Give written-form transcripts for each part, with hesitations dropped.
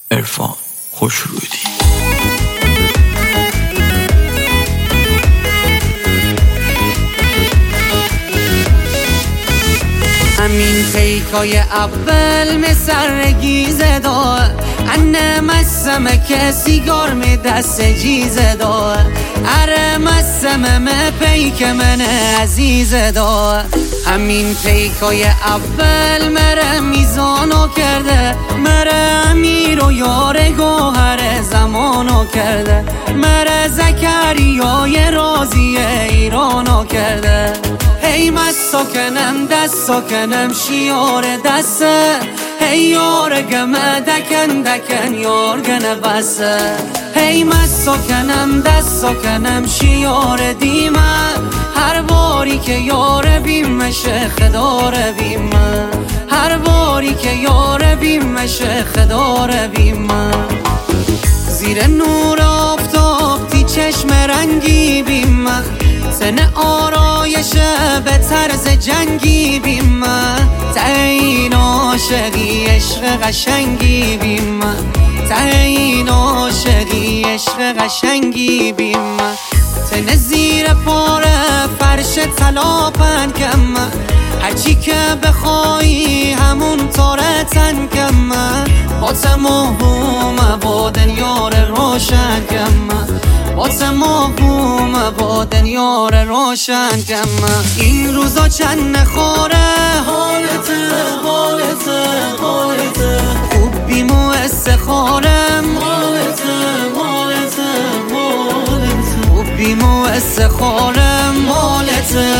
عرفان خوشرودی. همین پیکای اول مسرگیزه دا انه مسمه که سیگار می دست جیزه دا اره مسمه me پیک من عزیزه دا. همین پیکای اول مره میزانو کرده، مره امیر و یار گوهر زمانو کرده، مره زکریای رازی ایرانو کرده. هی من سکنم دست سکنم شیار دسته، هی یار گمه دکن یار گنه بسه. هی من سکنم دست سکنم شیار دیمه، هر باری که یار بیمه شیخ داره بیمه، هر باری که یار بیمه شیخ داره بیمه. زیر نور آفتاب تی چشم رنگی بیمه، سن آرایش به طرز جنگی بیمه، تعیین عاشقی عشق قشنگی بیمه، تعیین عاشقی عشق قشنگی بیمه. تن زیر پاره فرش طلا پنکمه، هرچی که بخوایی همون تاره تن کمه. با موهومه با دنیار روشن کمه، با موهومه با دنیار روشن کمه. این روزا چند نخوره حالته خوب بیمو استخارم خوب بیمو استخارم مالته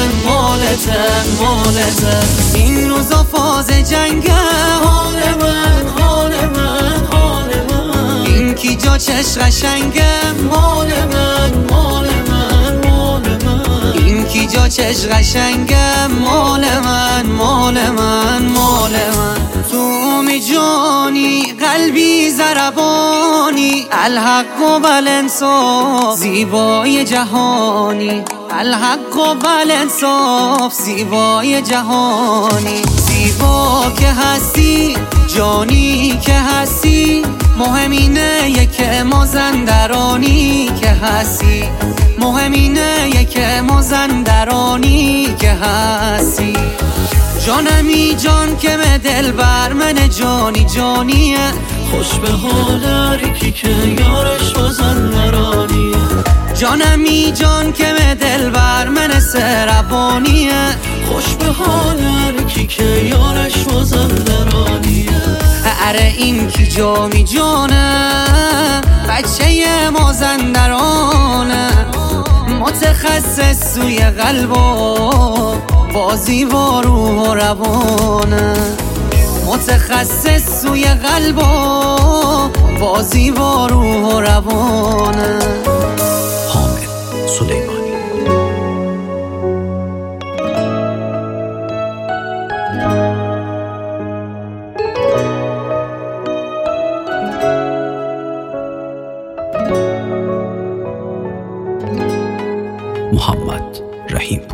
این روزا فاز جنگه حال من این کی جا چش قشنگه مال من این کی جا چش قشنگه مال من تو می جانی قلبی زربانی، الحق و بالانصاف زیبای جهانی، الحق و بالانصاف زیبای جهانی. زیبا که هستی جانی که هستی، مهم اینه که مازندرانی که هستی، مهم اینه که مازندرانی که هستی. جانمی جان که من دل بر من جانی جانیه، خوش به حال هرکی که یارش مازندرانیه. جانمی جان که من دل بر من سربانیه، خوش به حال هرکی که یارش مازندرانیه. اره این کی جامی جانه بچه مازندرانه، متخصص سوی قلب و بازی و روح و روانه، متخصص سوی قلب و بازی و روح و روانه. حامد سلیمانی. محمد رحیم.